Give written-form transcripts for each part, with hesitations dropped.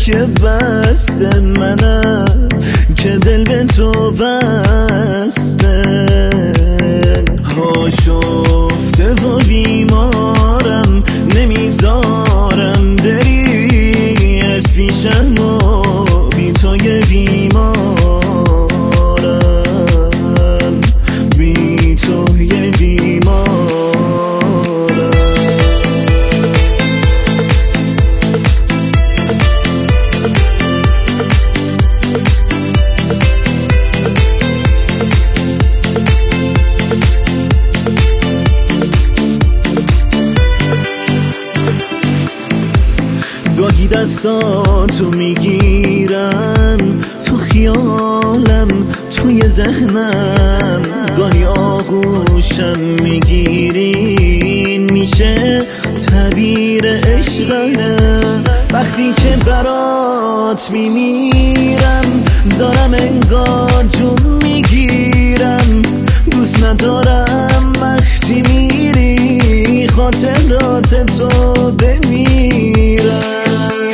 که بسته، منم که دل به تو بسته. آشفته و بیمارم، نمیذارم بری از پیشم و بی توی بیمارم، بی توی بیمارم. گاهی دستاتو میگیرم تو خیالم، توی ذهنم، گاهی آغوشم میگیرین، میشه تعبیر عشقم. وقتی که برات میمیرم دارم انگار جون میگیرم، دوست ندارم وقتی میری خاطرات تو بمیرم.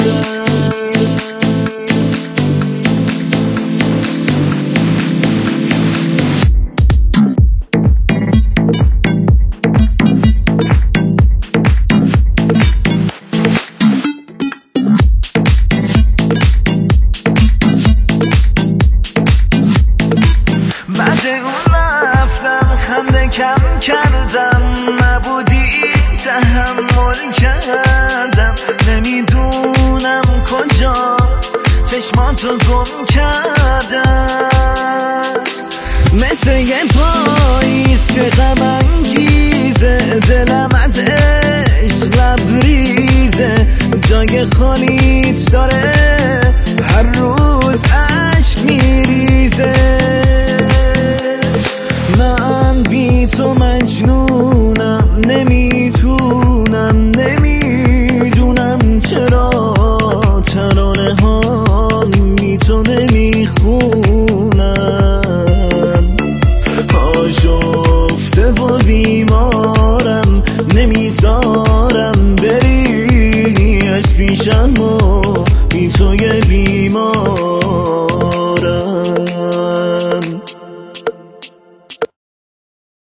بعد اون رفتم خنده کم کردم، نبودی تحمل کردم، نمیدونم کجا چشماتو گم کردم. مثل یه پاییز که غم انگیزه، دلم از عشق لبریزه، جای خالیت داره هر روز عشق میریزه. من بی تو مجنونم، نمیتونم، نمیدونم چرا ترانه ها بی تو نمیخونم. آشفته و بیمارم.